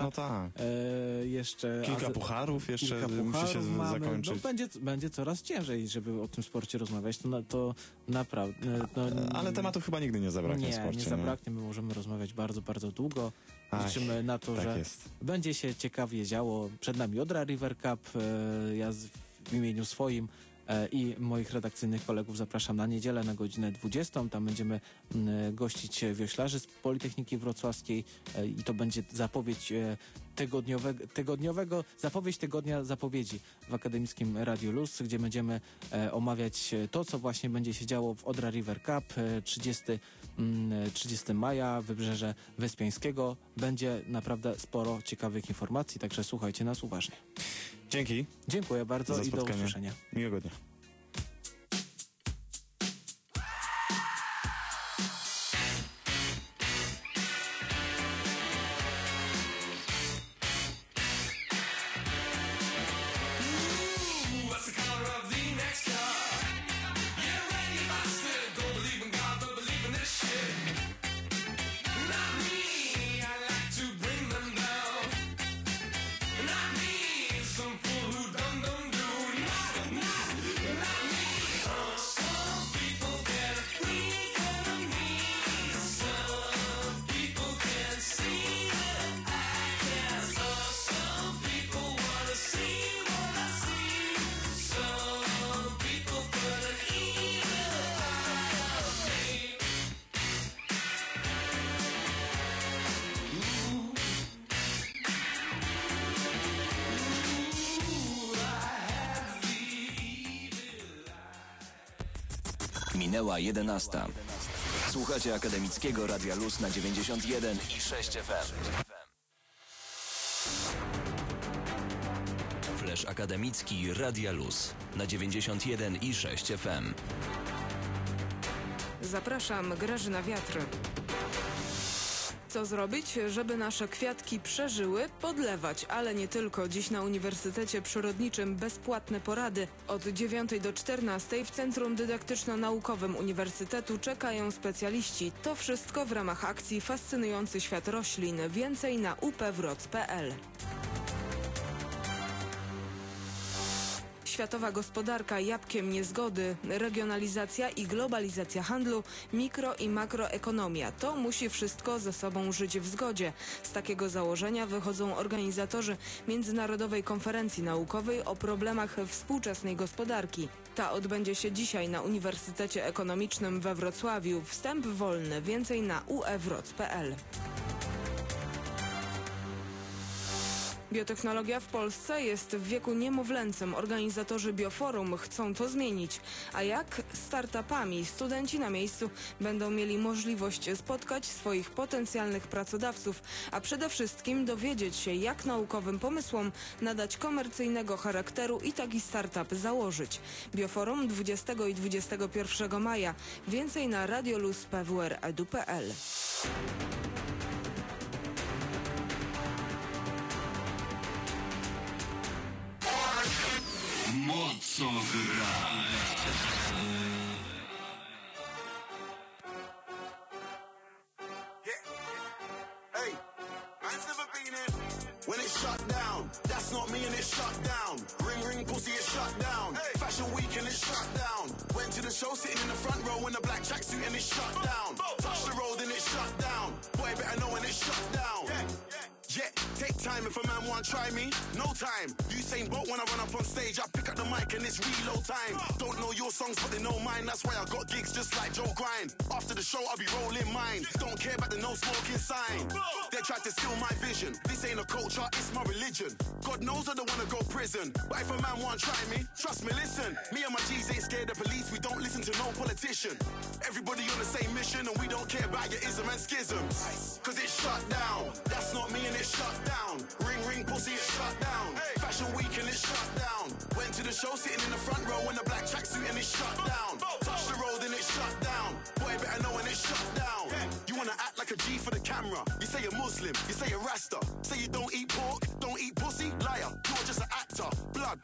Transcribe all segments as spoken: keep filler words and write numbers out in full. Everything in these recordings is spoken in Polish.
No tak. E, jeszcze kilka az... pucharów jeszcze kilka musi pucharów się mamy. zakończyć. No, będzie, będzie coraz ciężej, żeby o tym sporcie rozmawiać. To, na, to naprawdę... No, ale tematu chyba nigdy nie zabraknie nie, w sporcie. Nie, nie zabraknie. My możemy rozmawiać bardzo, bardzo długo. Ach, liczymy na to, tak że jest. będzie się ciekawie działo. Przed nami Odra River Cup. E, ja z, w imieniu swoim i moich redakcyjnych kolegów zapraszam na niedzielę na godzinę dwudziestą. Tam będziemy gościć wioślarzy z Politechniki Wrocławskiej i to będzie zapowiedź tygodniowego, tygodniowego zapowiedź tygodnia zapowiedzi w Akademickim Radiu Luz, gdzie będziemy omawiać to, co właśnie będzie się działo w Odra River Cup trzydziestego maja, Wybrzeże Wyspiańskiego. Będzie naprawdę sporo ciekawych informacji, także słuchajcie nas uważnie. Dzięki. Dziękuję bardzo i do usłyszenia. Miłego dnia. Minęła jedenasta. Słuchacie Akademickiego Radia Luz na dziewięćdziesiąt jeden i sześć F M. Flash Akademicki Radia Luz na dziewięćdziesiąt jeden i sześć F M. Zapraszam, Grażyna Wiatr. Co zrobić, żeby nasze kwiatki przeżyły? Podlewać, ale nie tylko. Dziś na Uniwersytecie Przyrodniczym bezpłatne porady. Od dziewiątej do czternastej w Centrum Dydaktyczno-Naukowym Uniwersytetu czekają specjaliści. To wszystko w ramach akcji Fascynujący świat roślin. Więcej na u p wroc kropka p l. Światowa gospodarka jabłkiem niezgody, regionalizacja i globalizacja handlu, mikro- i makroekonomia. To musi wszystko ze sobą żyć w zgodzie. Z takiego założenia wychodzą organizatorzy Międzynarodowej Konferencji Naukowej o problemach współczesnej gospodarki. Ta odbędzie się dzisiaj na Uniwersytecie Ekonomicznym we Wrocławiu. Wstęp wolny. Więcej na u e wroc kropka p l. Biotechnologia w Polsce jest w wieku niemowlęcym. Organizatorzy Bioforum chcą to zmienić. A jak? Startupami. Studenci na miejscu będą mieli możliwość spotkać swoich potencjalnych pracodawców, a przede wszystkim dowiedzieć się, jak naukowym pomysłom nadać komercyjnego charakteru i taki startup założyć. Bioforum dwudziestego i dwudziestego pierwszego maja. Więcej na radioluz kropka p w r kropka e d u kropka p l. Mocno gra. Hey, man's never been in. When it's shut down, that's not me and it's shut down. Ring ring pussy is shut down. Hey. Fashion week and it's shut down. Went to the show sitting in the front row in a black tracksuit and it's shut down. Touch the road and it's shut down. Boy better know when it's shut down. Yeah, yeah. Yeah, take time if a man want try me, no time. Usain Bolt when I run up on stage, I pick up the mic and it's reload time. Don't know your songs but they know mine, that's why I got gigs just like Joe Grind. After the show I'll be rolling mine, don't care about the no smoking sign. They tried to steal my vision, this ain't a culture, it's my religion. God knows I don't wanna go prison, but if a man want try me, trust me listen. Me and my G's ain't scared of police, we don't listen to no politician. Everybody on the same mission and we don't care about your ism and schisms. Cause it's shut down, that's not me and it's shut down. Ring ring pussy it's shut down. Hey. Fashion week and it's shut down. Went to the show sitting in the front row in a black tracksuit and it's shut down. Touch the road and it's shut down. Boy better know when it's shut down. Yeah. You wanna act like a G for the camera. You say you're Muslim, you say you're Rasta. Say you don't eat pork, don't eat pussy, liar. You're just an actor. Blood,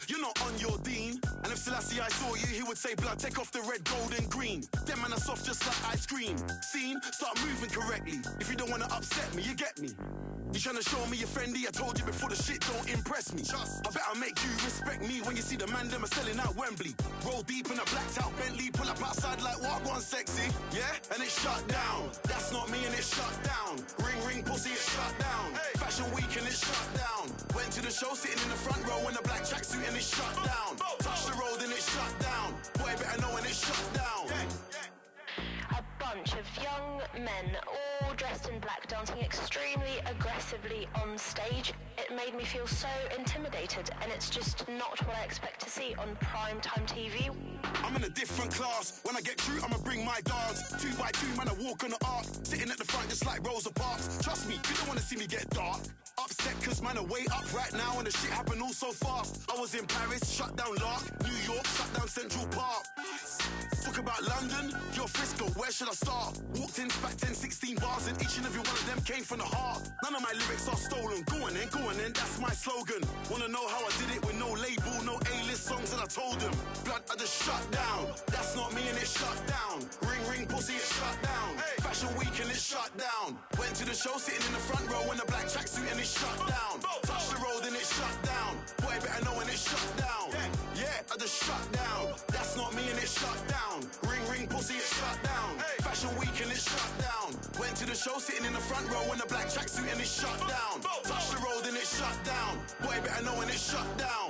you're not on your Dean. And if Selassie I saw you, he would say, blood, take off the red, gold and green. Them man are soft just like ice cream. Scene, start moving correctly. If you don't want to upset me, you get me. You tryna show me you're friendly? I told you before, the shit don't impress me. Just, I better make you respect me when you see the man them are selling out Wembley. Roll deep in a blacked out Bentley, pull up outside like what one sexy, yeah? And it's shut down. That's not me and it's shut down. Ring ring pussy, it's shut down. Hey. Fashion week and it's shut down. Went to the show sitting in the front row in a black tracksuit and it's shut down. Touch the road and it's shut down. Boy better know when it's shut down. Yeah. A bunch of young men, all dressed in black, dancing extremely aggressively on stage. It made me feel so intimidated, and it's just not what I expect to see on primetime T V. I'm in a different class. When I get through, I'ma bring my dogs. Two by two, man, I walk on the arc. Sitting at the front just like Rosa Parks. Trust me, you don't wanna see me get dark. Upset cause man, are way up right now and the shit happened all so fast. I was in Paris, shut down Lark. New York, shut down Central Park. Talk about London, you're Frisco, where should I start? Walked in, spat ten, sixteen bars and each and every one of them came from the heart. None of my lyrics are stolen. Go on then, go on then, that's my slogan. Wanna know how I did it with no label, no A-list songs, and I told them, blood, I just shut down. That's not me and it's shut down. Ring ring pussy, it's shut down. Hey. Fashion week and it's shut down. Went to the show sitting in the front row in a black tracksuit and it's shut down. Touch the road and it's shut down. Boy better know when it's shut down. Yeah, I just shut down. That's not me and it's shut down. Ring ring pussy, it's shut down. Hey. Fashion week and it's shut down. Went to the show sitting in the front row in a black tracksuit and it's shut down. Touch the road and it's shut down. Boy better know when it's shut down.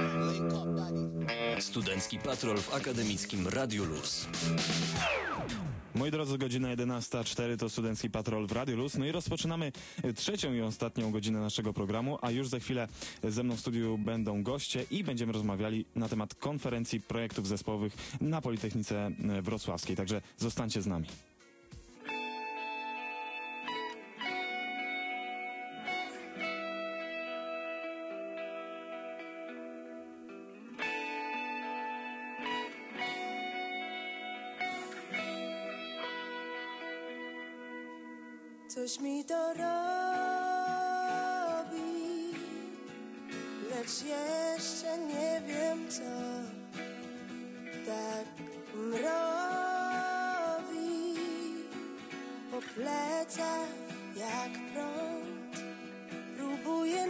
Studencki Patrol w akademickim Radiu Luz. Moi drodzy, godzina jedenasta cztery to Studencki Patrol w Radiu Luz. No i rozpoczynamy trzecią i ostatnią godzinę naszego programu, a już za chwilę ze mną w studiu będą goście i będziemy rozmawiali na temat konferencji projektów zespołowych na Politechnice Wrocławskiej. Także zostańcie z nami. Coś mi to robi, lecz jeszcze nie wiem co. Tak mrowi po plecach jak prąd. Próbuję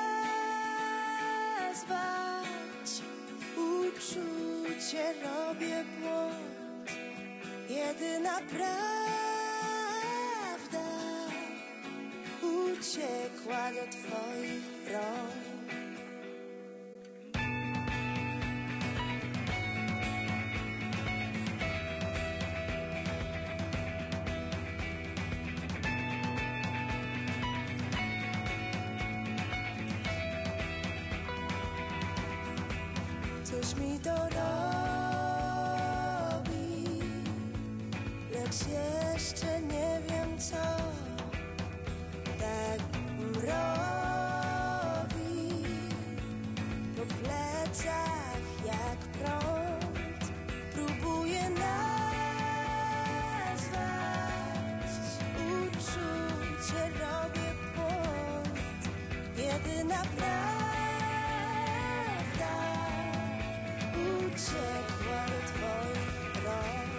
nazwać uczucie, robię błąd. Jedyna prawda uciekła do twoich rąk. Coś mi to robi, lecz jeszcze nie wiem co. Tak mrowi po plecach jak prąd. Próbuję nazwać uczucie, robię błąd. Jedyna prawda uciekła do twoich rąk.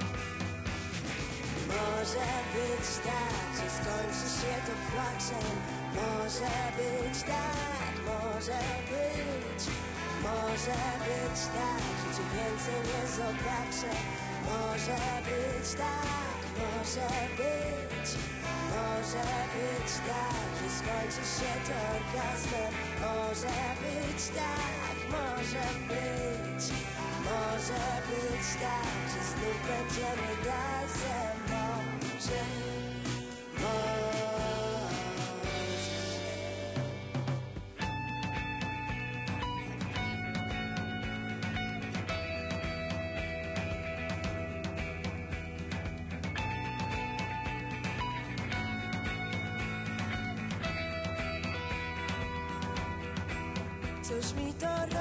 Może być tak, że skończy się to płaczem. Może być tak, może być. Może być tak, że cię więcej nie zobaczę. Może być tak, może być. Może być tak, że skończy się to orgazmem. Może być tak, może być. Może być tak, że znów będziemy razem. Może, może. Coś mi to robi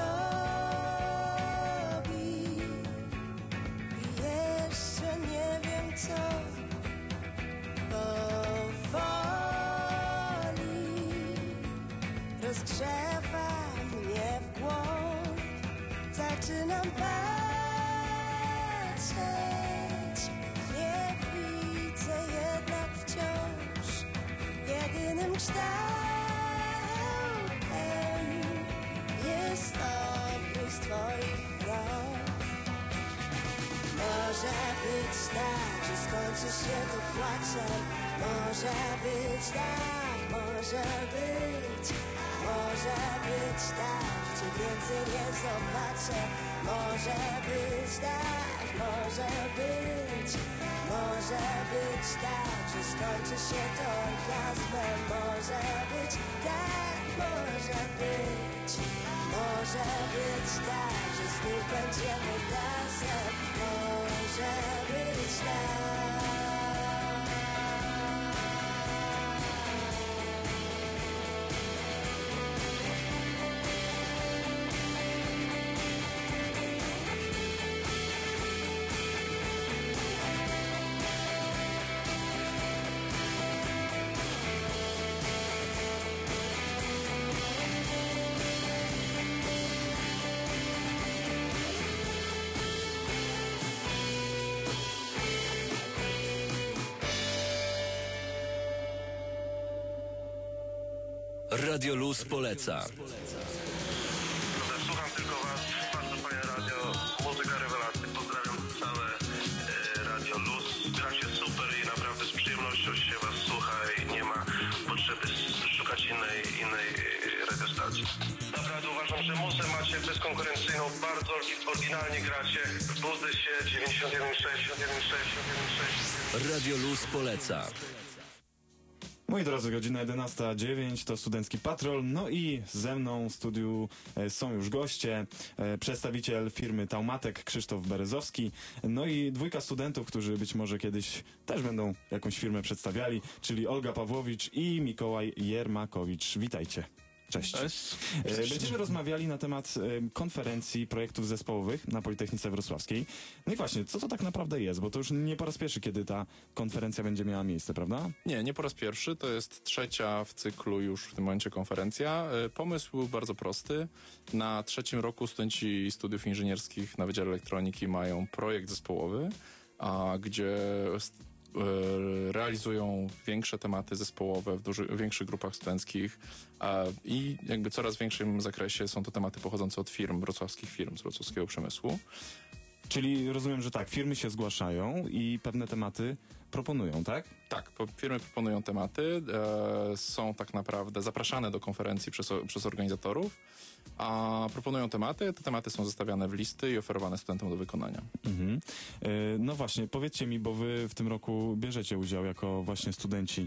i jeszcze nie wiem co. Powoli rozgrzewa mnie w głąb. zaczynam patrzeć. Nie widzę jednak wciąż jedynym kształtem jest obróz twoich rąk. Może być tak, że skończy się to płaczem. Może być tak, może być. Może być tak, że więcej nie zobaczę. Może być tak, może być. Może być tak, że skończy się to orgazmem. Może być tak, może być. Może być tak, że znów będziemy razem. Może być tak. Radio Luz poleca. Słucham tylko was, bardzo fajne radio, muzyka rewelacja. Pozdrawiam całe e, Radio Luz. Gracie super i naprawdę z przyjemnością się was słucha i nie ma potrzeby szukać innej, innej e, radiostacji. Naprawdę uważam, że muzę macie bezkonkurencyjną, bardzo oryginalnie gracie. Budzę się dziewięćdziesiąt jeden sześć, dziewięćdziesiąt sześć, dziewięćdziesiąt sześć. Radio Luz poleca. Moi drodzy, godzina jedenasta dziewięć to Studencki Patrol, no i ze mną w studiu e, są już goście, e, przedstawiciel firmy Taumatek Krzysztof Berezowski, no i dwójka studentów, którzy być może kiedyś też będą jakąś firmę przedstawiali, czyli Olga Pawłowicz i Mikołaj Jermakowicz. Witajcie. Cześć. Cześć. E, Będziemy rozmawiali na temat e, konferencji projektów zespołowych na Politechnice Wrocławskiej. No i właśnie, co to tak naprawdę jest? Bo to już nie po raz pierwszy, kiedy ta konferencja będzie miała miejsce, prawda? Nie, nie po raz pierwszy. To jest trzecia w cyklu już w tym momencie konferencja. E, Pomysł był bardzo prosty. Na trzecim roku studenci studiów inżynierskich na Wydziale Elektroniki mają projekt zespołowy, a gdzie e, realizują większe tematy zespołowe w duży, większych grupach studenckich a, i jakby coraz większym zakresie są to tematy pochodzące od firm, wrocławskich firm, z wrocławskiego przemysłu. Czyli rozumiem, że tak, firmy się zgłaszają i pewne tematy proponują, tak? Tak, po- firmy proponują tematy, e, są tak naprawdę zapraszane do konferencji przez, o- przez organizatorów, a proponują tematy, te tematy są zestawiane w listy i oferowane studentom do wykonania. Mhm. E, no właśnie, powiedzcie mi, bo wy w tym roku bierzecie udział jako właśnie studenci e,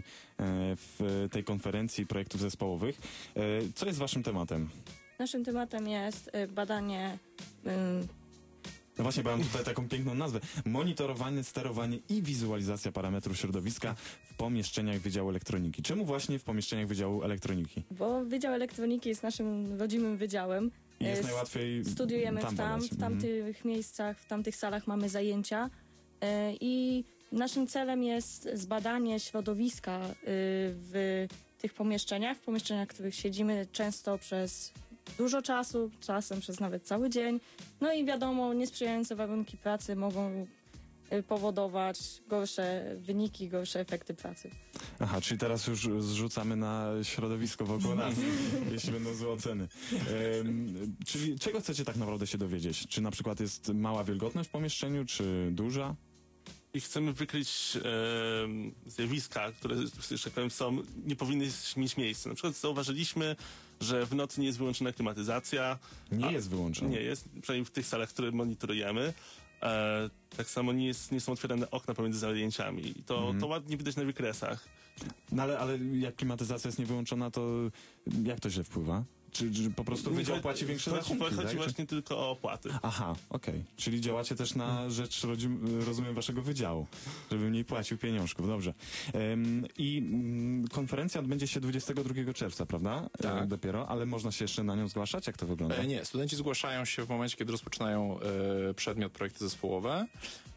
w tej konferencji projektów zespołowych. E, co jest waszym tematem? Naszym tematem jest y, badanie y, No właśnie, bo ja mam tutaj taką piękną nazwę. Monitorowanie, sterowanie i wizualizacja parametrów środowiska w pomieszczeniach Wydziału Elektroniki. Czemu właśnie w pomieszczeniach Wydziału Elektroniki? bo Wydział Elektroniki jest naszym rodzimym wydziałem. I jest Y, najłatwiej Studiujemy tam w tam, badać. w tamtych miejscach, w tamtych salach mamy zajęcia y, i naszym celem jest zbadanie środowiska y, w tych pomieszczeniach, w pomieszczeniach, w których siedzimy często przez dużo czasu, czasem przez nawet cały dzień. No i wiadomo, niesprzyjające warunki pracy mogą y, powodować gorsze wyniki, gorsze efekty pracy. Aha, czyli teraz już zrzucamy na środowisko wokół nas, jeśli będą złe oceny. Ehm, czyli czego chcecie tak naprawdę się dowiedzieć? Czy na przykład jest mała wilgotność w pomieszczeniu, czy duża? I chcemy wykryć e, zjawiska, które, że tak powiem, są, nie powinny mieć miejsca. Na przykład zauważyliśmy, że w nocy nie jest wyłączona klimatyzacja. Nie a, jest wyłączona. Nie jest, przynajmniej w tych salach, które monitorujemy. E, tak samo nie, jest, nie są otwierane okna pomiędzy zajęciami. I to, Mhm. to ładnie widać na wykresach. No ale, ale jak klimatyzacja jest niewyłączona, to jak to źle wpływa? Czy, czy po prostu wydział płaci większe chodzi, rachunki, chodzi tak? właśnie tylko o opłaty. Aha, okej. Czyli działacie też na rzecz, rodzim, rozumiem, waszego wydziału, żeby mniej płacił pieniążków. Dobrze. Ym, I mm, konferencja odbędzie się dwudziestego drugiego czerwca, prawda? Tak. E, dopiero, ale można się jeszcze na nią zgłaszać? Jak to wygląda? E, nie, studenci zgłaszają się w momencie, kiedy rozpoczynają e, przedmiot projekty zespołowe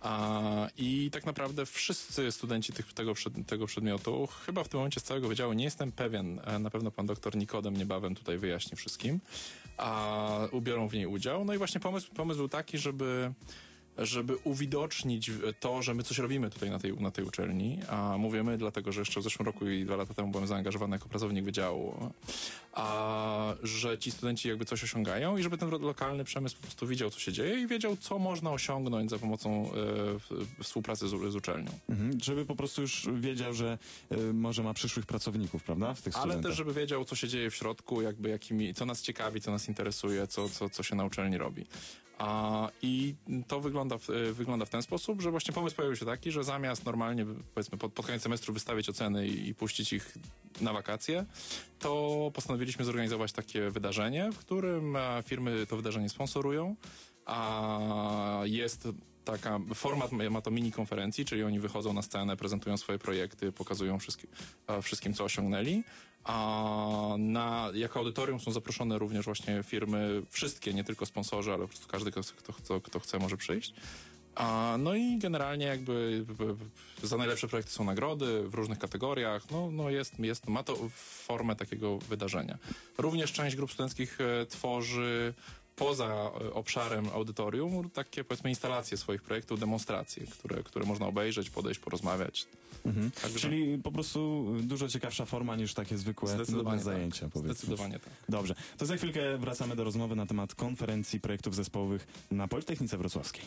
a, i tak naprawdę wszyscy studenci tych, tego, przed, tego przedmiotu, chyba w tym momencie z całego wydziału, nie jestem pewien, e, na pewno pan doktor Nikodem niebawem tutaj wyjaśni wszystkim, a ubiorą w niej udział. No i właśnie pomysł, pomysł był taki, żeby żeby uwidocznić to, że my coś robimy tutaj na tej, na tej uczelni, a mówimy dlatego, że jeszcze w zeszłym roku i dwa lata temu byłem zaangażowany jako pracownik wydziału, a że ci studenci jakby coś osiągają i żeby ten lokalny przemysł po prostu widział, co się dzieje i wiedział, co można osiągnąć za pomocą e, współpracy z, z uczelnią. Mhm, żeby po prostu już wiedział, że e, może ma przyszłych pracowników, prawda, w tych Ale studentach. też, żeby wiedział, co się dzieje w środku, jakby jakimi, co nas ciekawi, co nas interesuje, co, co, co się na uczelni robi. A, I to wygląda w, wygląda w ten sposób, że właśnie pomysł pojawił się taki, że zamiast normalnie, powiedzmy, pod, pod koniec semestru wystawić oceny i, i puścić ich na wakacje, to postanowiliśmy zorganizować takie wydarzenie, w którym a, firmy to wydarzenie sponsorują, a jest taka, format ma to mini konferencji, czyli oni wychodzą na scenę, prezentują swoje projekty, pokazują wszystkim, wszystkim co osiągnęli. A na, jako audytorium są zaproszone również właśnie firmy, wszystkie, nie tylko sponsorzy, ale po prostu każdy, kto, kto, kto chce, może przyjść. A, no i generalnie jakby za najlepsze projekty są nagrody w różnych kategoriach. No, no jest, jest, ma to formę takiego wydarzenia. Również część grup studenckich e, tworzy poza obszarem audytorium takie, powiedzmy, instalacje swoich projektów, demonstracje, które, które można obejrzeć, podejść, porozmawiać. Mhm. Także... Czyli po prostu dużo ciekawsza forma niż takie zwykłe nudne zajęcia. Tak. Powiedzmy. Zdecydowanie tak. Dobrze, to za chwilkę wracamy do rozmowy na temat konferencji projektów zespołowych na Politechnice Wrocławskiej.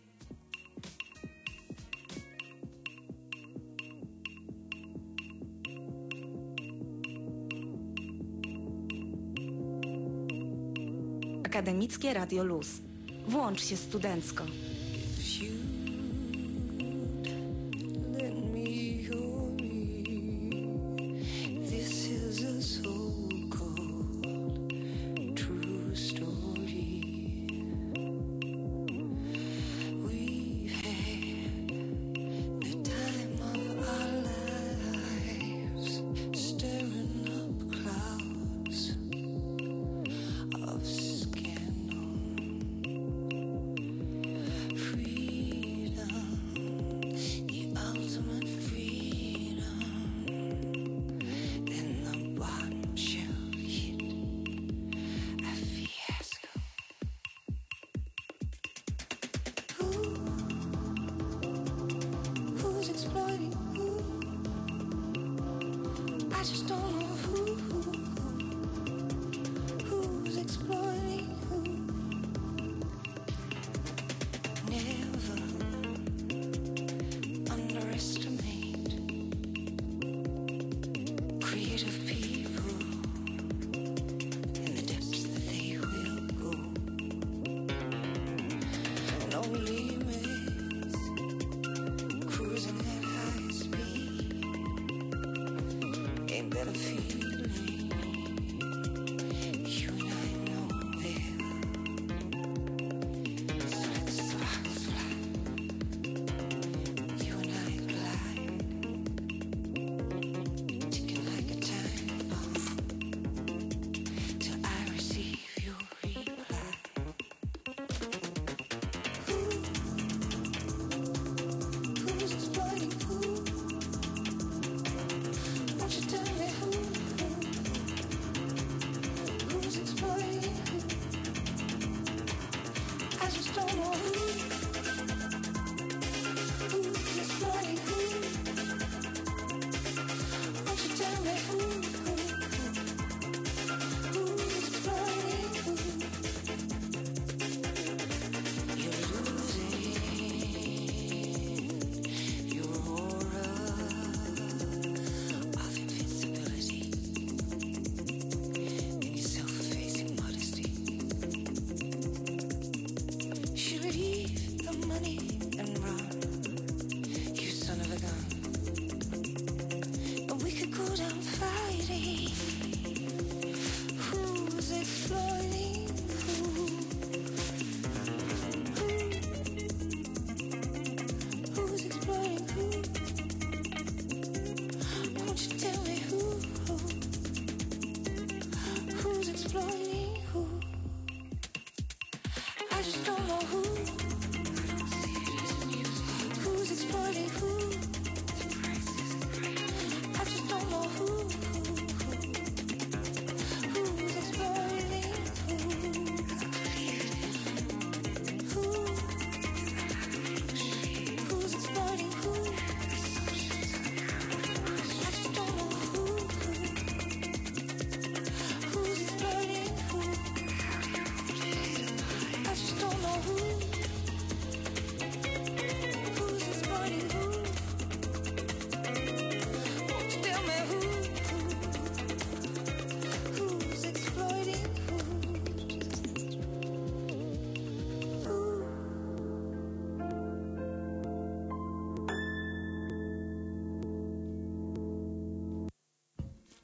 Akademickie Radio Luz. Włącz się studencko. Who's exploiting who?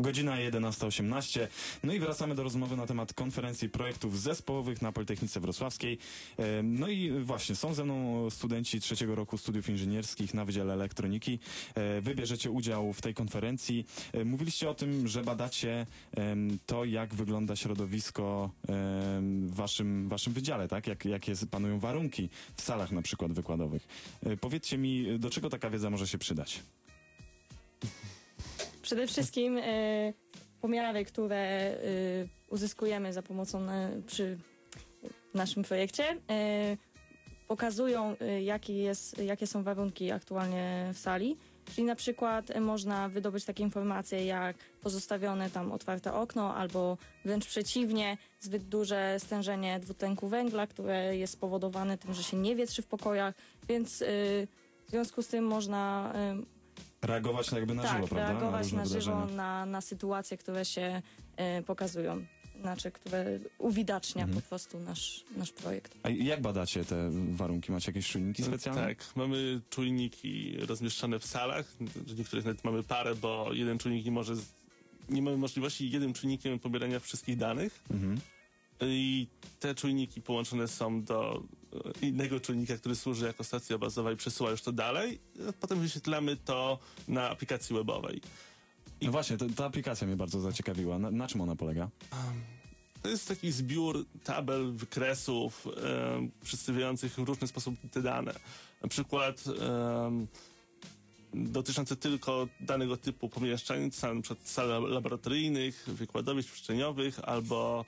Godzina jedenasta osiemnaście. No i wracamy do rozmowy na temat konferencji projektów zespołowych na Politechnice Wrocławskiej. E, No i właśnie, są ze mną studenci trzeciego roku studiów inżynierskich na Wydziale Elektroniki. E, Wy bierzecie udział w tej konferencji. E, Mówiliście o tym, że badacie em, to, jak wygląda środowisko em, w waszym, waszym wydziale, tak? Jak, jakie panują warunki w salach na przykład wykładowych. E, Powiedzcie mi, do czego taka wiedza może się przydać? Przede wszystkim y, pomiary, które y, uzyskujemy za pomocą na, przy naszym projekcie, y, pokazują, y, jaki jest, jakie są warunki aktualnie w sali. Czyli na przykład y, można wydobyć takie informacje jak pozostawione tam otwarte okno, albo wręcz przeciwnie, zbyt duże stężenie dwutlenku węgla, które jest spowodowane tym, że się nie wietrzy w pokojach, więc y, w związku z tym można y, Reagować jakby na tak, żywo, prawda? reagować na, na, różne żywo wydarzenia. na, na sytuacje, które się e, pokazują. Znaczy, które uwidacznia Mhm. po prostu nasz, nasz projekt. A jak badacie te warunki? Macie jakieś czujniki specjalne? Tak, mamy czujniki rozmieszczone w salach, w niektórych nawet mamy parę, bo jeden czujnik nie może, z- nie mamy możliwości jednym czujnikiem pobierania wszystkich danych. Mhm. I te czujniki połączone są do e, innego czujnika, który służy jako stacja bazowa i przesyła już to dalej. A potem wyświetlamy to na aplikacji webowej. No właśnie, to, ta aplikacja mnie bardzo zaciekawiła. Na, na czym ona polega? To jest taki zbiór tabel, wykresów e, przedstawiających w różny sposób te dane. Na przykład e, dotyczące tylko danego typu pomieszczeń, sal, na przykład sal laboratoryjnych, wykładowisk przestrzenniowych albo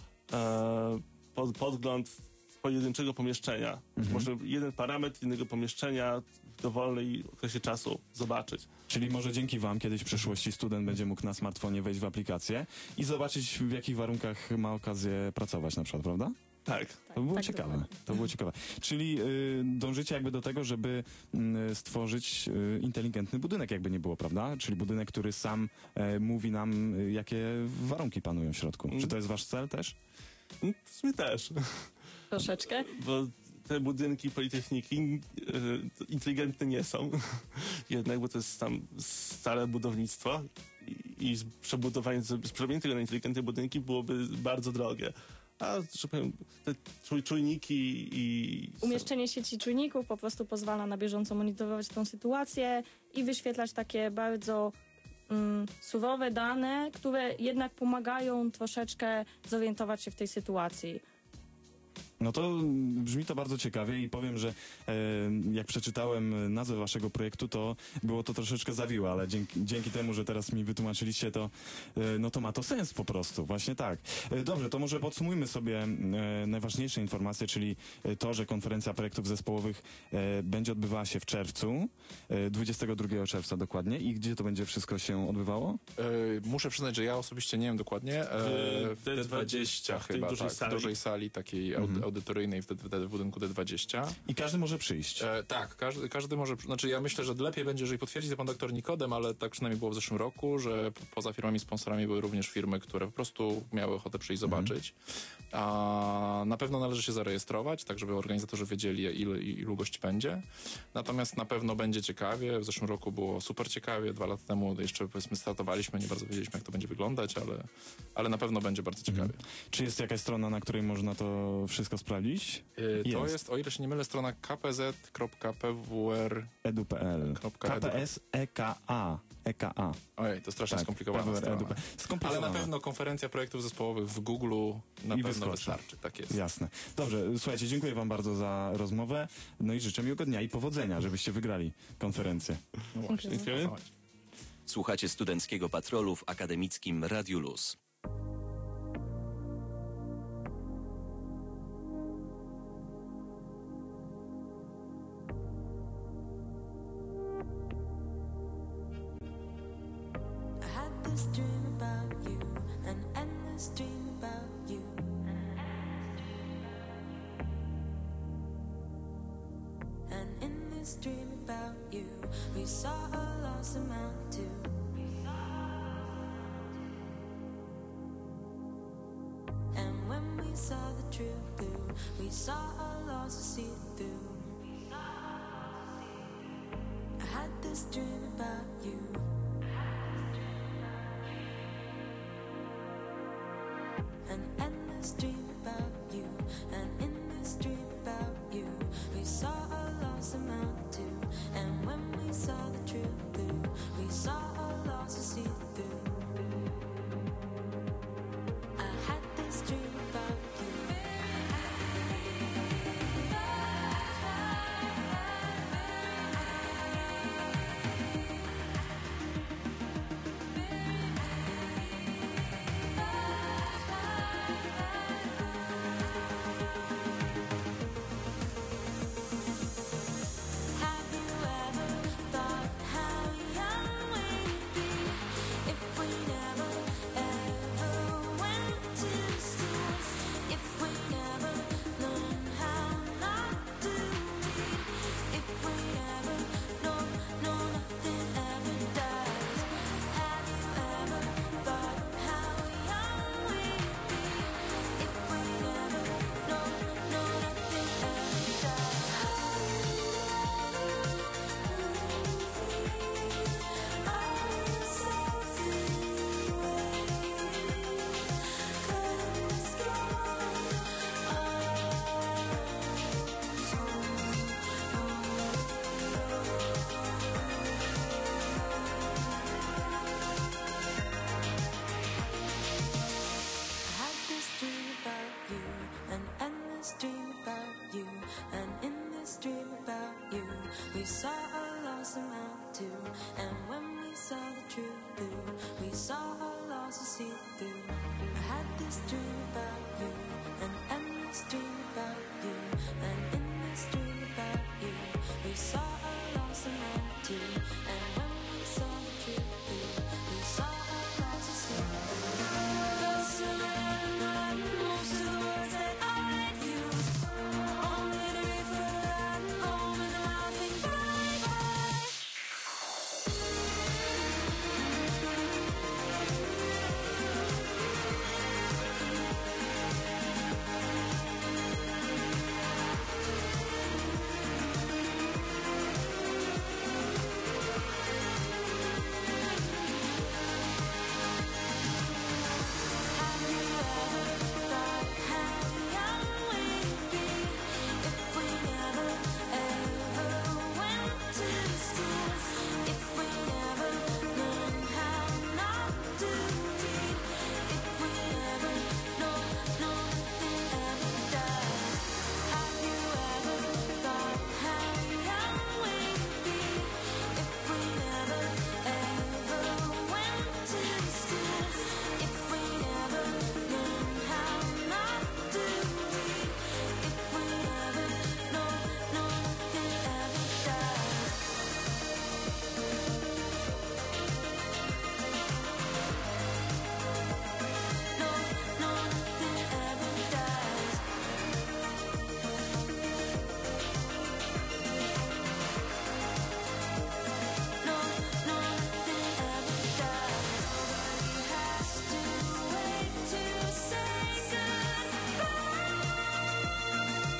e, pod, podgląd pojedynczego pomieszczenia. Mhm. Można jeden parametr jednego pomieszczenia w dowolnej okresie czasu zobaczyć. Czyli może dzięki wam kiedyś w przyszłości student będzie mógł na smartfonie wejść w aplikację i zobaczyć, w jakich warunkach ma okazję pracować na przykład, prawda? Tak. To było tak ciekawe. dokładnie. To było ciekawe. Czyli y, dążycie jakby do tego, żeby y, stworzyć y, inteligentny budynek, jakby nie było, prawda? Czyli budynek, który sam y, mówi nam, y, jakie warunki panują w środku. Mm. Czy to jest wasz cel też? W sumie też. Troszeczkę. Bo te budynki Politechniki e, inteligentne nie są. Jednak, bo to jest tam stare budownictwo i, i przebudowanie, przerobienie tego na inteligentne budynki byłoby bardzo drogie. A, że powiem, te czuj, czujniki i... Umieszczenie sieci czujników po prostu pozwala na bieżąco monitorować tą sytuację i wyświetlać takie bardzo mm, surowe dane, które jednak pomagają troszeczkę zorientować się w tej sytuacji. No to brzmi to bardzo ciekawie i powiem, że e, jak przeczytałem nazwę waszego projektu, to było to troszeczkę zawiłe, ale dzięki, dzięki temu, że teraz mi wytłumaczyliście to, e, no to ma to sens po prostu, właśnie tak. E, dobrze, to może podsumujmy sobie e, najważniejsze informacje, czyli to, że konferencja projektów zespołowych e, będzie odbywała się w czerwcu, e, dwudziestego drugiego czerwca dokładnie. I gdzie to będzie wszystko się odbywało? E, muszę przyznać, że ja osobiście nie wiem dokładnie. E, W D dwadzieścia, w tej chyba, dużej tak, sali. w dużej sali takiej Mhm. audytoryjnej w, D, w, D, w budynku D dwadzieścia. I każdy może przyjść. E, tak, każdy, każdy może, znaczy ja myślę, że lepiej będzie, jeżeli potwierdzi to pan doktor Nikodem, ale tak przynajmniej było w zeszłym roku, że po- poza firmami sponsorami były również firmy, które po prostu miały ochotę przyjść zobaczyć. A na pewno należy się zarejestrować, tak żeby organizatorzy wiedzieli, ile, ilu gości będzie. Natomiast na pewno będzie ciekawie. W zeszłym roku było super ciekawie, dwa lata temu jeszcze powiedzmy startowaliśmy, nie bardzo wiedzieliśmy, jak to będzie wyglądać, ale, ale na pewno będzie bardzo ciekawie. Czy jest jakaś strona, na której można to wszystko sprawdzić? Y, To Jest. jest, o ile się nie mylę, strona k p z kropka p w r. edu kropka p l. Kropka K edu. P S E K A. E K A. Ojej, to strasznie Tak, skomplikowana P W R strona. edu. Ale Skomplikowana. na pewno konferencja projektów zespołowych w Google na I pewno wyskoczy. wystarczy. Tak jest. Jasne. Dobrze, słuchajcie, dziękuję wam bardzo za rozmowę. No i życzę miłego dnia i powodzenia, żebyście wygrali konferencję. No właśnie. Dziękujemy. Słuchacie Studenckiego Patrolu w akademickim Radiu Luz. I had this dream about you, an endless dream about you. And in this dream about you, we saw a lost amount too. And when we saw the true blue, we saw a lost to see through. I had this dream about you. an endless dream about you. And in this dream about you, we saw our loss amount to. And when we saw the truth through, we saw our loss to see through. I had this dream about you. We saw our loss amount to, and when we saw the truth through, we saw our loss to see through. I had this dream about you, an endless dream about you, and in this dream about you, we saw our loss amount to, and when we saw the truth through, we saw our loss to see through. Those who learn most of the words that I use, only to be forgotten, only to laughing bye-bye. Have you ever thought how young we'd be if we never, ever went to school? If we never learned how not to read? If we never, no, no, nothing ever does. Have you ever thought how young we'd be if we never, ever went to school? If we never learned how not to read? If we never, no, no, nothing ever does. No, no, nothing ever does. No, no, nothing ever does. Nobody has to wait to say goodbye.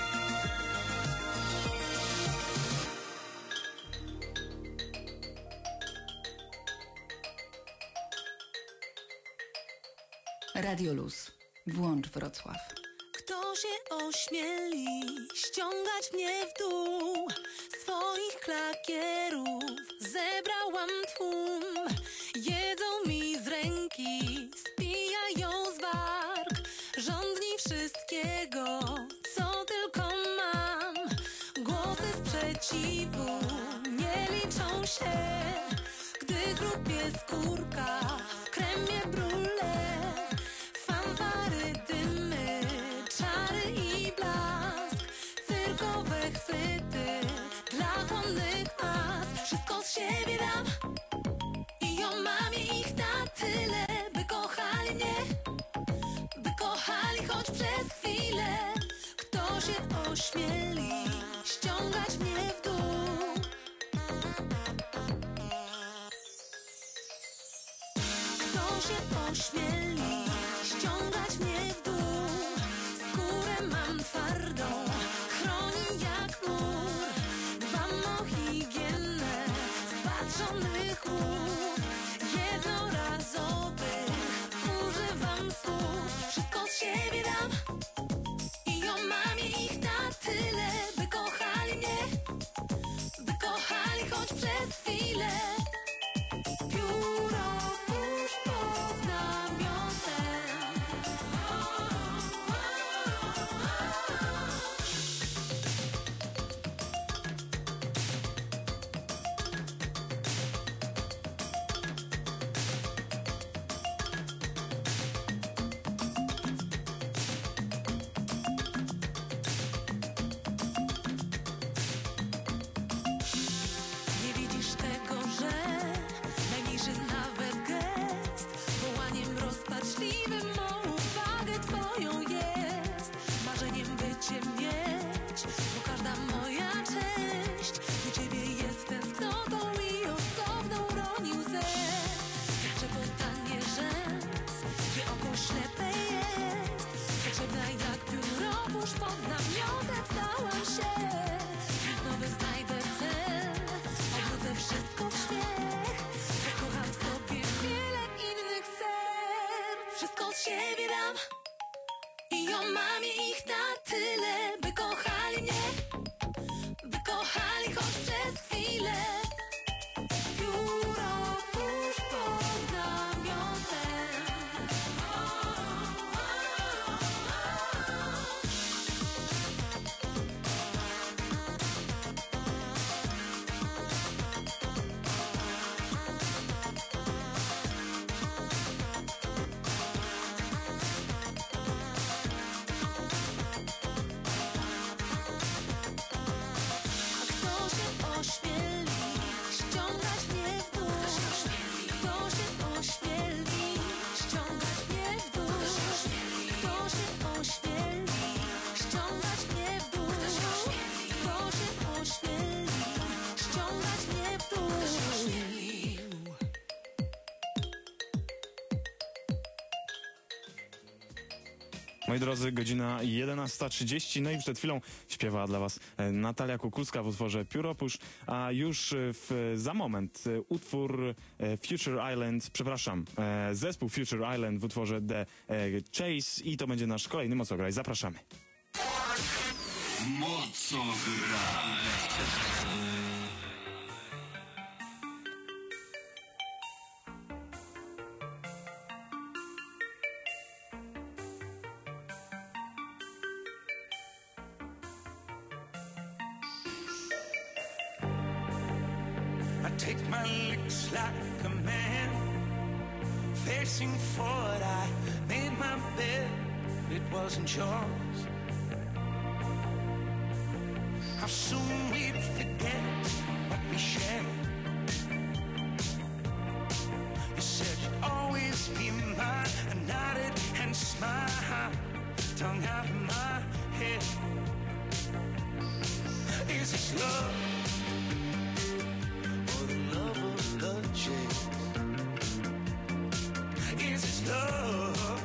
Radio Luz. Włącz Wrocław. Kto się ośmieli ściągać mnie w dół? Swoich klakierów zebrałam tłum. Jedzą mi z ręki, spijają z warg. Żądni wszystkiego, co tylko mam. Głosy sprzeciwu nie liczą się, gdy chrupie skórka w kremie brule. Fanfary, dymy, czary i blask, cyrkowe chwyty dla chłonnych mas. Wszystko z siebie dam i omamię ich na tyle, by kochali mnie, by kochali choć przez chwilę. Kto się ośmieli ściągać mnie w dół? Kto się ośmieli ściągać mnie w dół? Skórę mam twardą, chroni jak mur. Dbam o higienę wpatrzonych łów. Jednorazowych używam słów. Wszystko z siebie tuż pod namiotem stałam się, więc nowy znajdę cel, obrócę wszystko w śmiech, kocham w sobie wiele innych serc, wszystko z siebie dam i o mamie ich na tyle, by kochali mnie, by kochali choć przez chwilę. Pióro tuż pod namiotem. Kto się ośmieli ściągać mnie w dół? Kto się ośmieli ściągać mnie w dół? Kto się ośmieli ściągać mnie w dół? Kto się ośmieli ściągać mnie w dół? Moi drodzy, godzina jedenasta trzydzieści, no i przed chwilą śpiewała dla was e, Natalia Kukulska w utworze Pióropusz, a już e, w, za moment e, utwór e, Future Island, przepraszam, e, zespół Future Island w utworze The e, Chase i to będzie nasz kolejny Mocograj. Zapraszamy. Mocograj. I take my licks like a man, facing forward. I made my bed, it wasn't yours. How soon we'd forget what we shared. You said you'd always be mine. I nodded and smiled, tongue out of my head. Is this love? The chase. Is this love?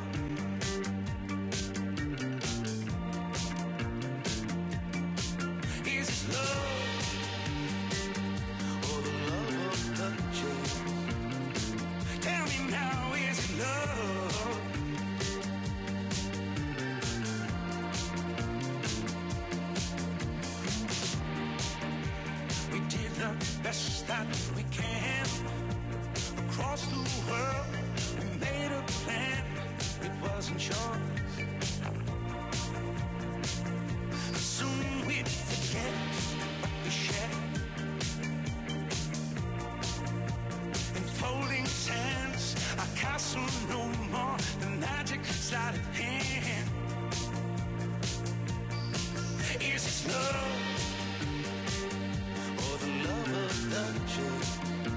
Is this love? Or the love of the chase? Tell me now, is it love? We did the best that we can. Across the world, we made a plan. It wasn't yours. Soon we'd forget what we shared. In folding sands, our castle no more. The magic sleight of hand. Is this love? Or the love of the chase?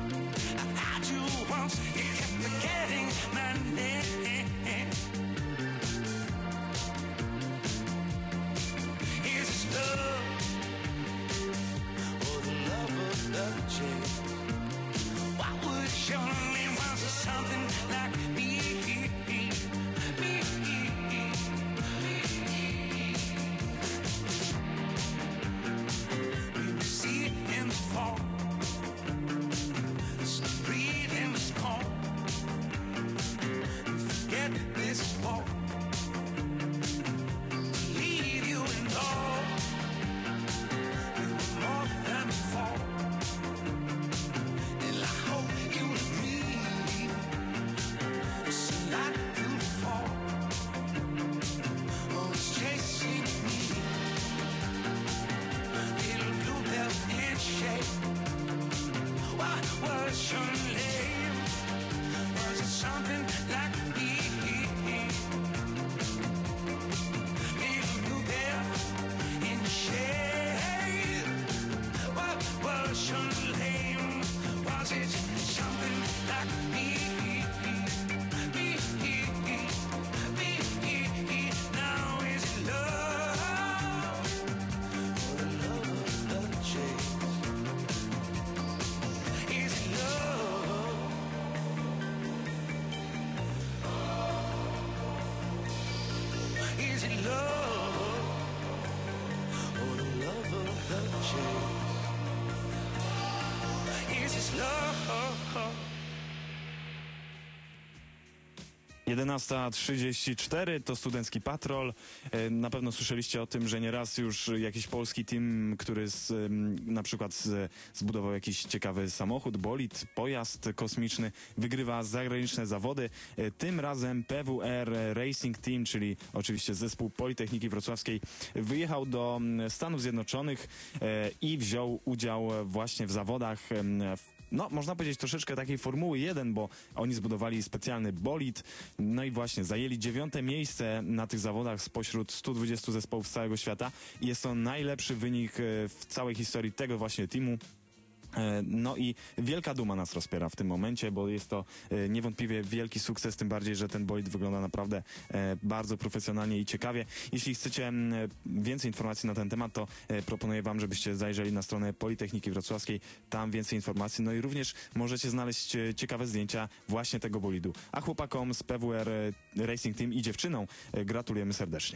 jedenasta trzydzieści cztery to Studencki Patrol. E, Na pewno słyszeliście o tym, że nieraz już jakiś polski team, który z, em, na przykład z, zbudował jakiś ciekawy samochód, bolid, pojazd kosmiczny, wygrywa zagraniczne zawody. E, Tym razem P W R Racing Team, czyli oczywiście zespół Politechniki Wrocławskiej, wyjechał do mm, Stanów Zjednoczonych e, i wziął udział właśnie w zawodach em, w no, można powiedzieć troszeczkę takiej Formuły jeden, bo oni zbudowali specjalny bolid, no i właśnie zajęli dziewiąte miejsce na tych zawodach spośród stu dwudziestu zespołów z całego świata i jest to najlepszy wynik e, w całej historii tego właśnie teamu. E, No i wielka duma nas rozpiera w tym momencie, bo jest to e, niewątpliwie wielki sukces, tym bardziej, że ten bolid wygląda naprawdę e, bardzo profesjonalnie i ciekawie. Jeśli chcecie m, więcej informacji na ten temat, to e, proponuję wam, żebyście zajrzeli na stronę Politechniki Wrocławskiej, tam więcej informacji, no i również możecie znaleźć e, ciekawe zdjęcia właśnie tego bolidu. A chłopakom z P W R Racing Team i dziewczynom e, gratulujemy serdecznie.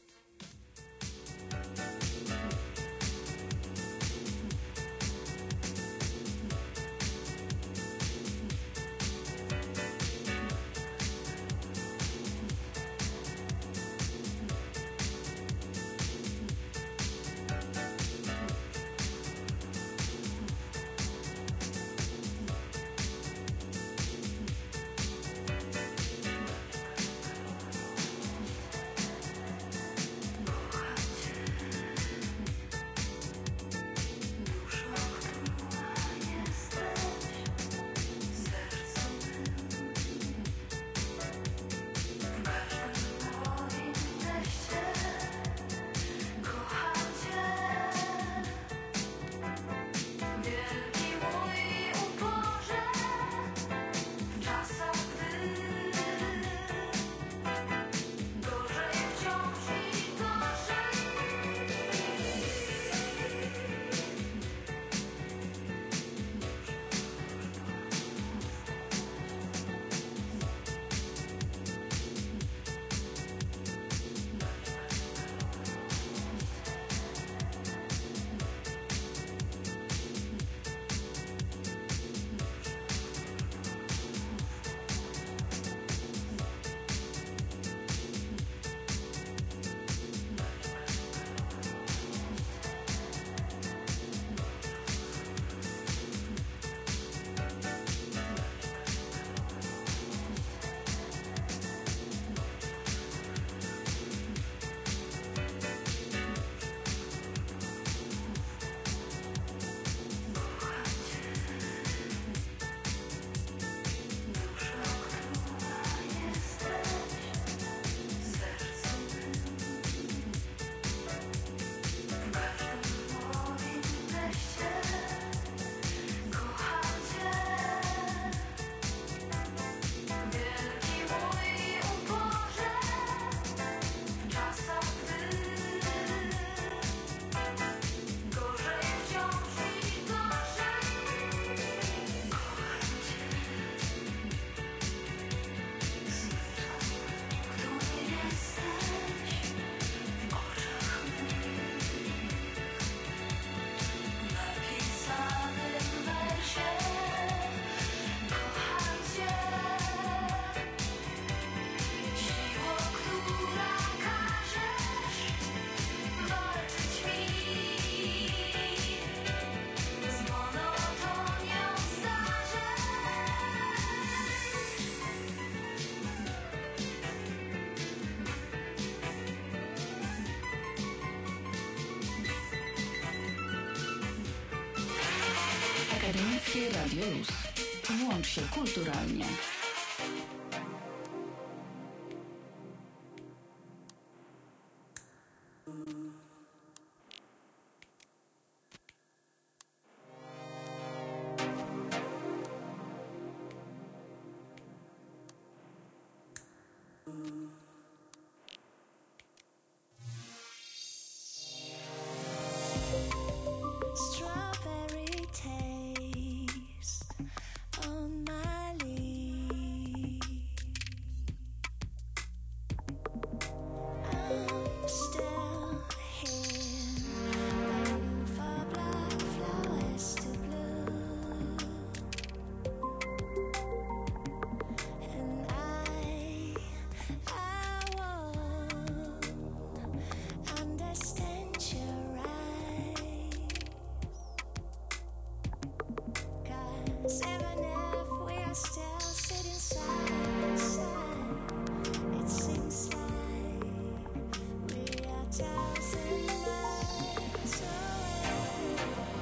Akademickie Radio Luz. Włącz się kulturalnie. Strawberry taste on my leaf. I'm still here, waiting for black flowers to bloom. And I understand your eyes. 'Cause even if we are still sitting side by side, it seems like we are thousand miles away.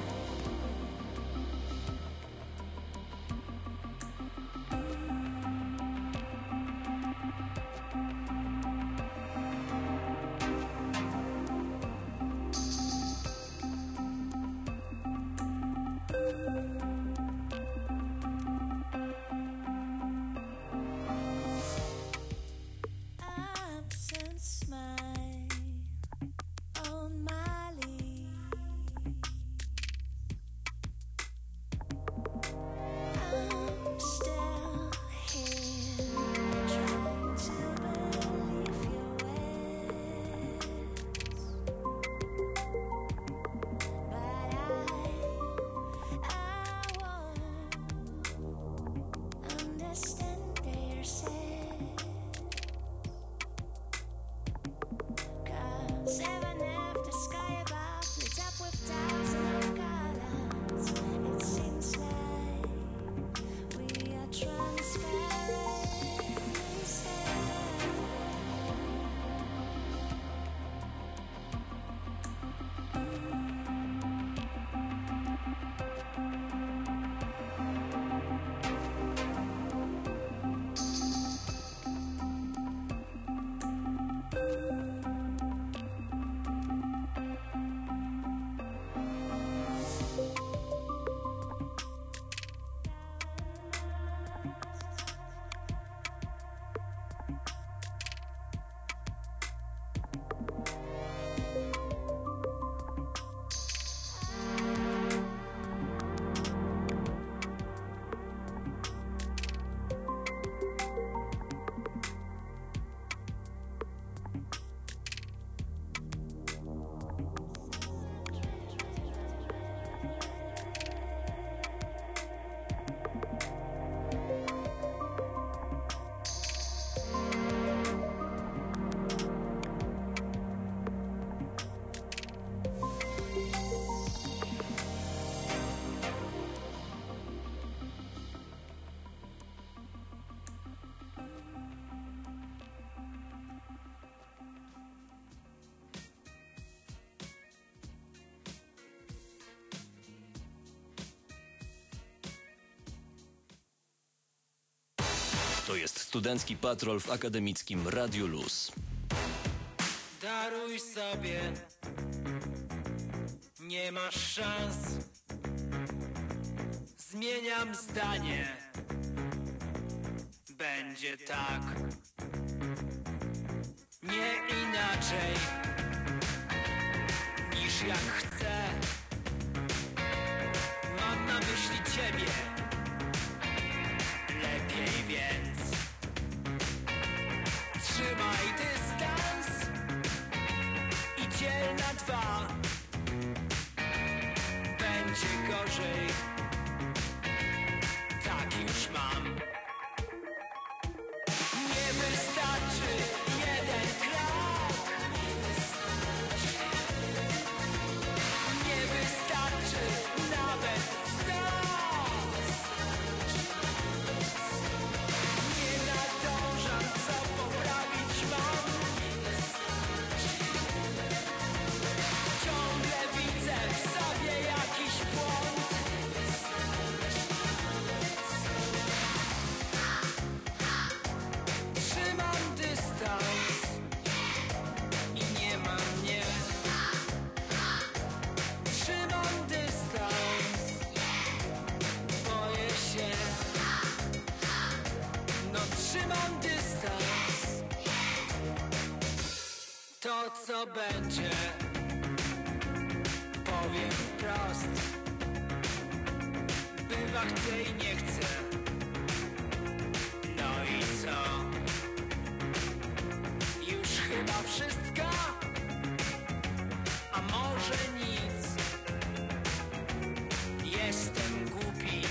Absent smile on my lips. I'm still here, trying to believe your words, but I, I won't understand their sad. 'Cause even if the sky above lit up with thousands of colors, it seems like we are transparent instead. To jest Studencki Patrol w akademickim Radiu Luz. Daruj sobie, nie masz szans. Zmieniam zdanie, będzie tak, nie inaczej niż jak chcę. Mam na myśli ciebie, lepiej więc trzymaj dystans i dziel na dwa. Będzie gorzej, tak już mam. Nie wystarczy jeden krok, nie wystarczy nawet sto. Nie nadążam, co poprawić mam. Ciągle widzę w sobie jakiś błąd. Trzymam dystans i nie ma mnie. Trzymam dystans, boję się. No trzymam dystans. To co będzie, powiem wprost. Bywa chce i nie chce. No i co? Już chyba wszystko? A może nic? Jestem głupi,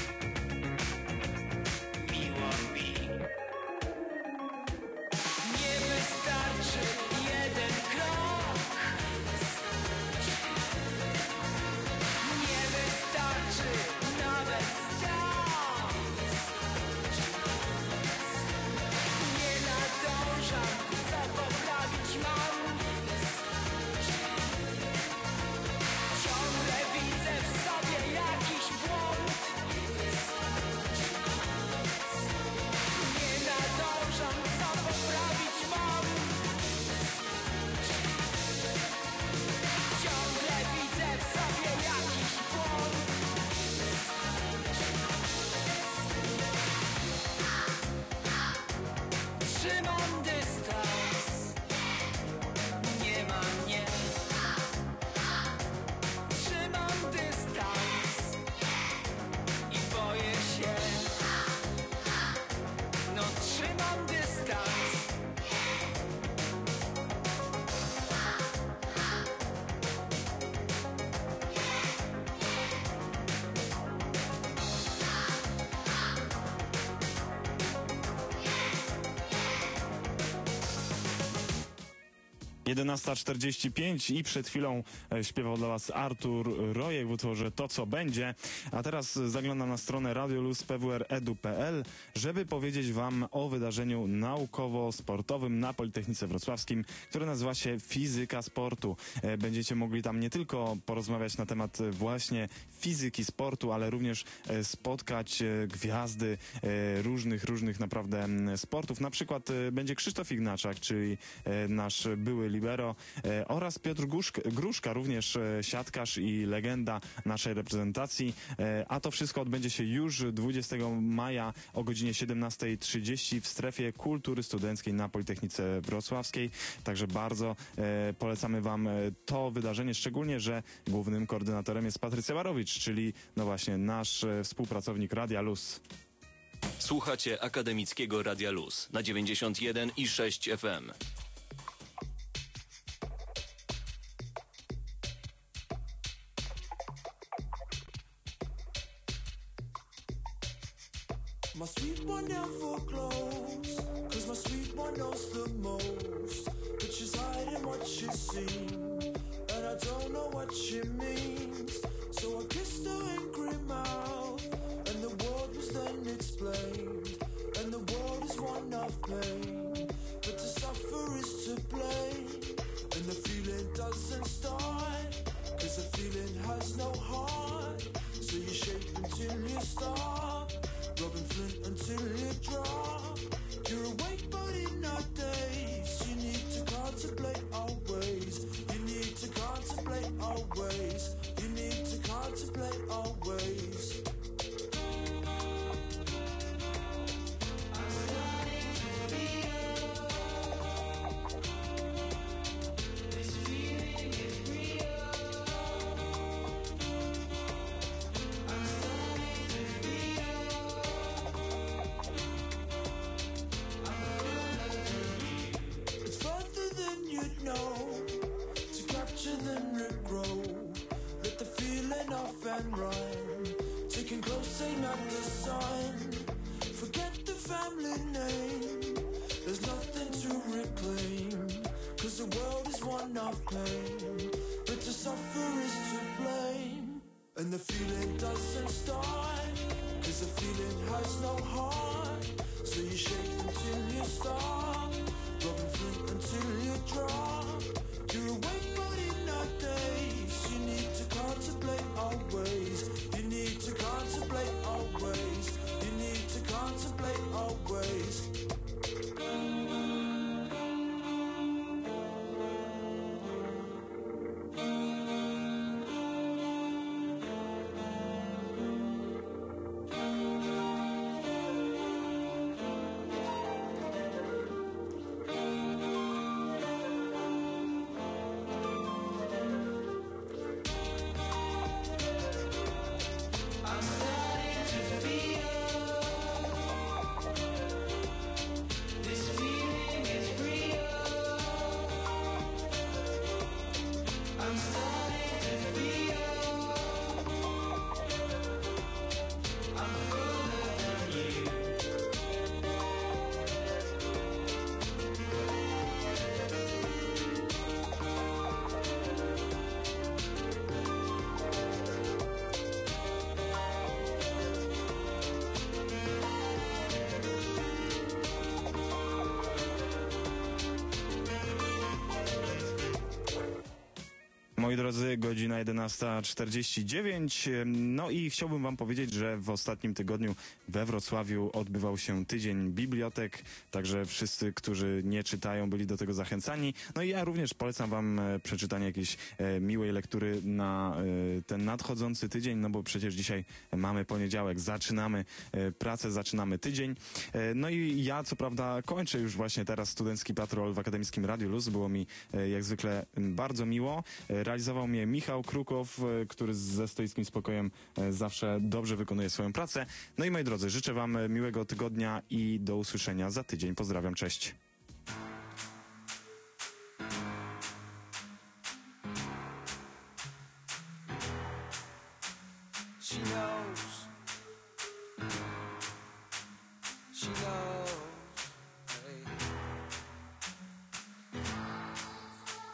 miło mi. Nie wystarczy jeden krok, jedenasta czterdzieści pięć i przed chwilą e, śpiewał dla Was Artur Rojek w utworze To Co Będzie. A teraz zaglądam na stronę radioluz kropka p w r kropka e d u kropka p l, żeby powiedzieć Wam o wydarzeniu naukowo-sportowym na Politechnice Wrocławskim, które nazywa się Fizyka Sportu. E, będziecie mogli tam nie tylko porozmawiać na temat e, właśnie fizyki sportu, ale również e, spotkać e, gwiazdy e, różnych, różnych naprawdę m, sportów. Na przykład e, będzie Krzysztof Ignaczak, czyli e, nasz były libero e, oraz Piotr Gruszka, Gruszka, również e, siatkarz i legenda naszej reprezentacji. E, a to wszystko odbędzie się już dwudziestego maja o godzinie siedemnasta trzydzieści w strefie kultury studenckiej na Politechnice Wrocławskiej. Także bardzo e, polecamy Wam e, to wydarzenie, szczególnie, że głównym koordynatorem jest Patrycja Barowicz, czyli no właśnie nasz e, współpracownik Radia Luz. Słuchacie Akademickiego Radia Luz na dziewięćdziesiąt jeden i sześć F M. My sweet one never glows, cause my sweet one knows the most. But she's hiding what she's seen, and I don't know what she means. So I kissed her angry mouth, and the world was then explained. And the world is one of pain, but to suffer is to blame. And the feeling doesn't start, cause the feeling has no heart. So you shake until you stop, rubbing flint until you drop. You're awake but in our days. You need to contemplate our ways. You need to contemplate our ways. You need to contemplate our ways. And run, taking close aim at the sun. Forget the family name, there's nothing to reclaim. Cause the world is one of pain, but to suffer is to blame. And the feeling doesn't start, cause the feeling has no heart. So you shake until you stop, rubbing flint until you drop. You're awake but in our days. You need to contemplate our ways. You need to contemplate our ways. You need to contemplate our ways. Moi drodzy, godzina jedenasta czterdzieści dziewięć. No i chciałbym Wam powiedzieć, że w ostatnim tygodniu we Wrocławiu odbywał się Tydzień Bibliotek, także wszyscy, którzy nie czytają, byli do tego zachęcani. No i ja również polecam Wam przeczytanie jakiejś e, miłej lektury na e, ten nadchodzący tydzień, no bo przecież dzisiaj mamy poniedziałek, zaczynamy e, pracę, zaczynamy tydzień. E, no i ja co prawda kończę już właśnie teraz Studencki Patrol w Akademickim Radiu Luz. Było mi e, jak zwykle bardzo miło. E, Realizował mnie Michał Krukow, który ze stoickim spokojem zawsze dobrze wykonuje swoją pracę. No i moi drodzy, życzę Wam miłego tygodnia i do usłyszenia za tydzień. Pozdrawiam, cześć. She knows. She knows. Hey.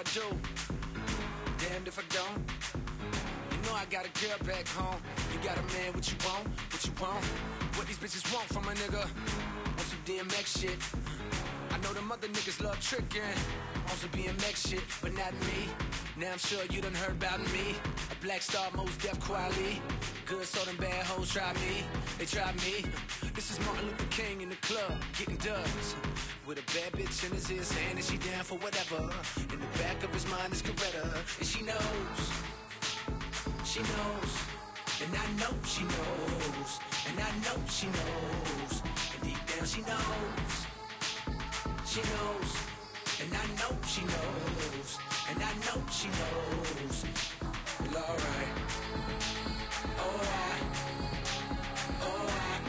I do, damned if I don't. You know I got a girl back home. You got a man, what you want, what you want. What these bitches want from a nigga. Want some D M X shit. I know them other niggas love tricking on some B M X shit, but not me. Now I'm sure you done heard about me. A black star, most deaf quietly. Good, so them bad hoes try me. They try me. This is Martin Luther King in the club, getting dubs. With a bad bitch in his ear saying that she down for whatever. In the back of his mind is Coretta. And she knows. She knows. And I know she knows. And I know she knows. And deep down she knows. She knows. And I know she knows. And I know she knows. Well, alright. Alright. Alright.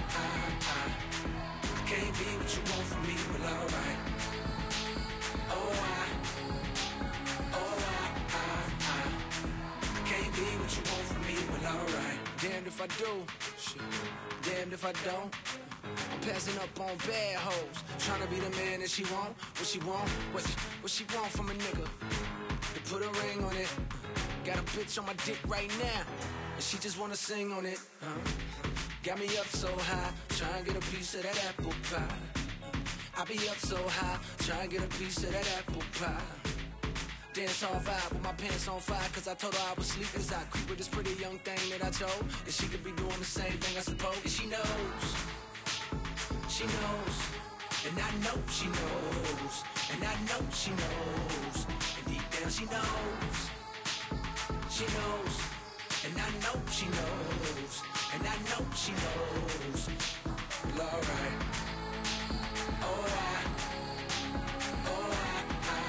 I can't be what you want from me. Well, alright. Alright. Alright. I can't be what you want from me. Well, alright. Damned if I do. Shit. Damned if I don't. I'm passing up on bad hoes, trying to be the man that she want. What she want, what she, what she want from a nigga. To put a ring on it. Got a bitch on my dick right now, and she just wanna sing on it. Huh? Got me up so high, trying to get a piece of that apple pie. I be up so high, trying to get a piece of that apple pie. Dance all vibe with my pants on fire, cause I told her I was sleep as I creep with this pretty young thing that I told. That she could be doing the same thing I suppose. And she knows. She knows, and I know she knows, and I know she knows, and deep down she knows. She knows, and I know she knows, and I know she knows. Well, alright, alright, alright,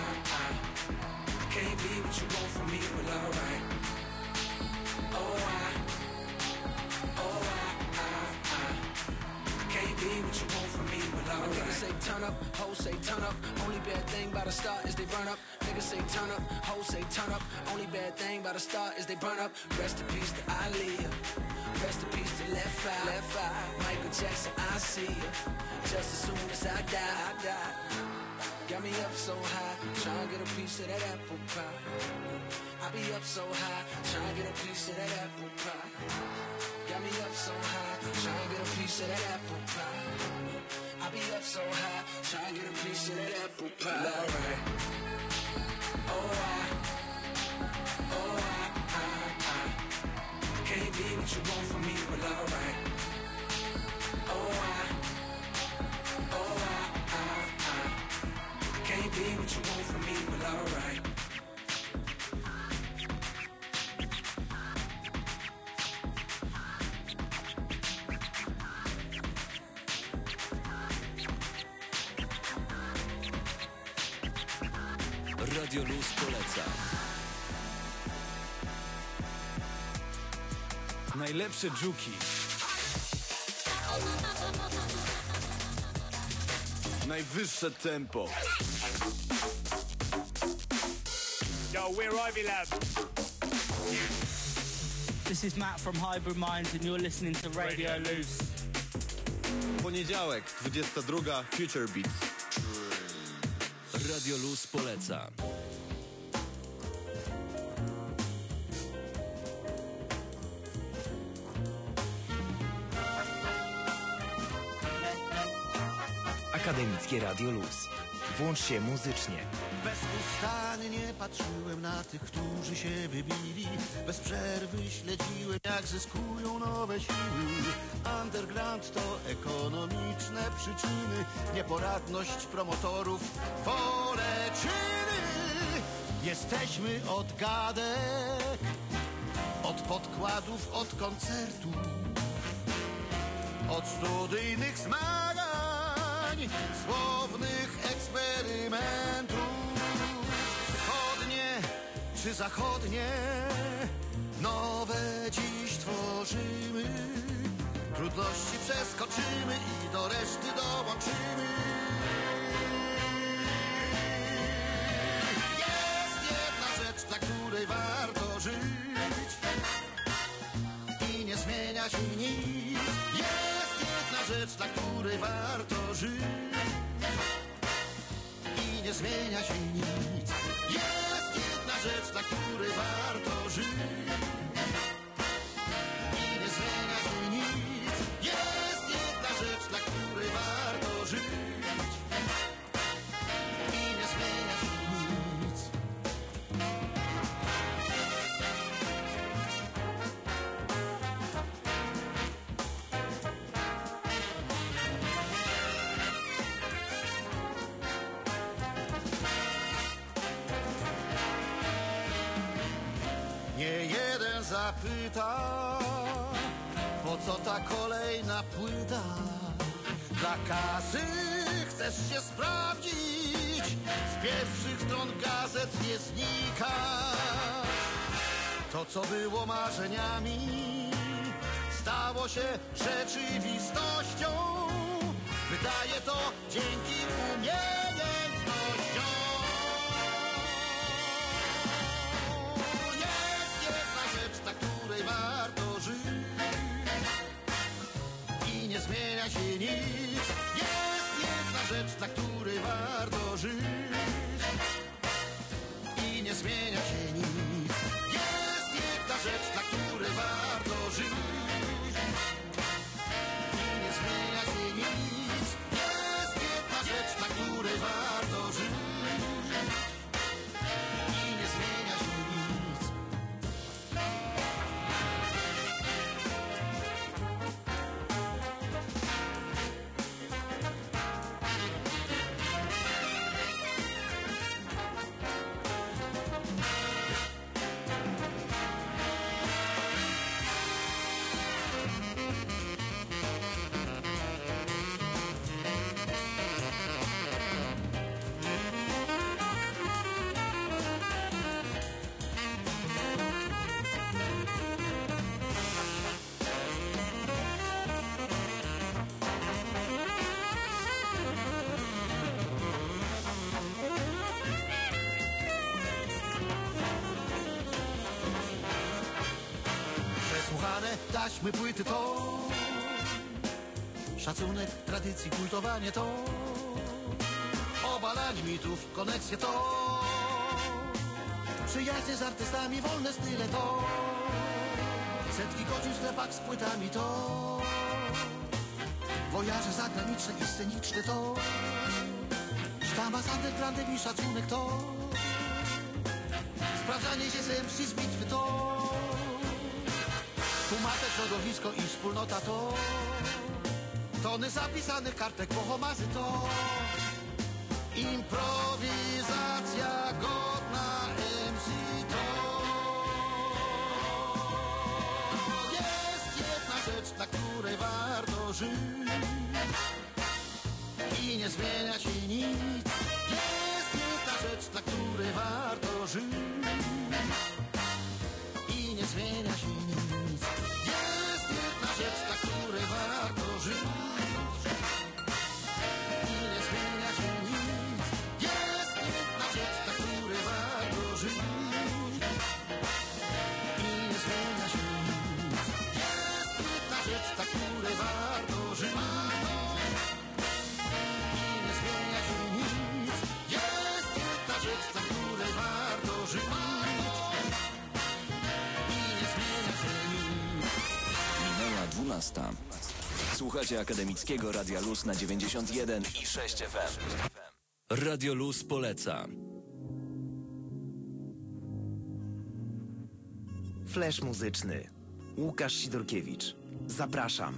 I can't be what you want from me. Well, alright, alright, alright, can't be what you want from me. Well, alright. Niggas say turn up, hoes say turn up. Only bad thing about a star is they burn up. Niggas say turn up, hoes say turn up. Only bad thing about a star is they burn up. Rest in peace to Aaliyah. Rest in peace to Left Eye. Left Eye. Michael Jackson, I see ya. Just as soon as I die, I die. Got me up so high, trying to get a piece of that apple pie. I be up so high, trying to get a piece of that apple pie. Got me up so high, trying to get a piece of that apple pie. I be up so high, trying to get a piece of that apple pie. Alright. Alright. Alright. I can't be what you want from me. Well, alright. Alright. Alright. I can't be what you want from me. Well, alright. Radio Luz poleca. Najlepsze dżuki. Najwyższe tempo. Yo, we're Ivy Lab. This is Matt from Hybrid Minds and you're listening to Radio, Radio Loose. Poniedziałek, dwudziesta druga, Future Beats. Radio Luz poleca. Akademickie Radio Luz. Włącz się muzycznie. Bezustannie patrzyłem na tych, którzy się wybili. Bez przerwy śledziłem, jak zyskują nowe siły. Underground to ekonomiczne przyczyny, nieporadność promotorów, wolę czyny. Jesteśmy od gadek, od podkładów, od koncertów, od studyjnych zmagań, słownych eksperymentów. Wschodnie czy zachodnie, nowe dziś tworzymy. Trudności przeskoczymy i do reszty dołączymy. Jest jedna rzecz, dla której warto żyć i nie zmienia się nic. Jest jedna rzecz, dla której warto żyć i nie zmienia się nic. Jest rzecz, dla której warto żyć i nie zmienia się nic. Jest jedna rzecz, dla której warto żyć i nie zmienia się nic. Nie jeden zapyta, po co ta kolejna płyta? Dla kasy chcesz się sprawdzić, z pierwszych stron gazet nie znika. To, co było marzeniami, stało się rzeczywistością. Wydaje to dzięki umiejętnościom. Jest jedna rzecz, dla której warto żyć i nie zmienia się nic. Jest jedna rzecz, dla której warto żyć i nie zmienia się nic. Jest jedna rzecz, dla której warto żyć i nie zmienia się nic. Jest jedna rzecz, dla której warto żyć i nie zmienia się nic. Przesłuchane taśmy, płyty to szacunek, tradycji, kultowanie to obalanie mitów, koneksje to przyjaźnie z artystami, wolne style to setki godzin w sklepach z płytami to wojaże zagraniczne i sceniczne to sztama z undergroundem i szacunek to sprawdzanie się z M C z bitwy to kumate, środowisko i wspólnota to tony zapisanych kartek, pochomazy to improwizacja godna M C to jest jedna rzecz, dla której warto żyć i nie zmienia się nic. Jest jedna rzecz, dla której warto żyć i nie zmienia się nic. Jest jedna rzecz, dla której warto żyć i nie zmienia się nic. Jest jedna rzecz, dla której warto żyć i nie zmienia się nic. Jest jedna rzecz, dla której warto żyć i nie zmienia się nic. Jest jedna rzecz, dla której warto żyć i nie zmienia się nic. Minęła dwunasta. Słuchacie Akademickiego Radia Luz na dziewięćdziesiąt jeden i sześć F M. Radio Luz poleca. Flash muzyczny. Łukasz Sidorkiewicz. Zapraszam.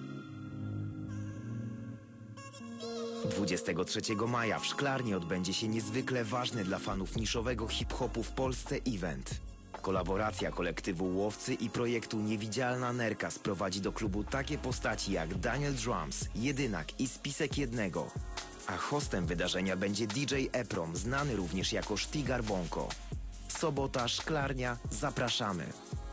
dwudziestego trzeciego maja w Szklarni odbędzie się niezwykle ważny dla fanów niszowego hip-hopu w Polsce event. Kolaboracja kolektywu Łowcy i projektu Niewidzialna Nerka sprowadzi do klubu takie postaci jak Daniel Drums, Jedynak i Spisek Jednego. A hostem wydarzenia będzie D J Eprom, znany również jako Sztigar Bonko. Sobota, Szklarnia, zapraszamy.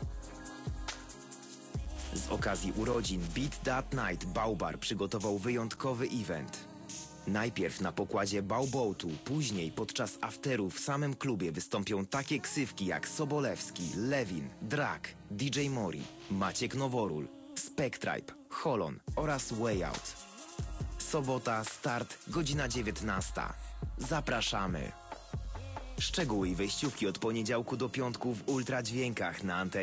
Z okazji urodzin Beat That Night Baubar przygotował wyjątkowy event. Najpierw na pokładzie Bauboatu, później podczas afteru w samym klubie wystąpią takie ksywki jak Sobolewski, Lewin, Drak, D J Mori, Maciek Noworól, Spectribe, Holon oraz Way Out. Sobota, start, godzina dziewiętnasta. Zapraszamy. Szczegóły i wejściówki od poniedziałku do piątku w ultradźwiękach na antenie.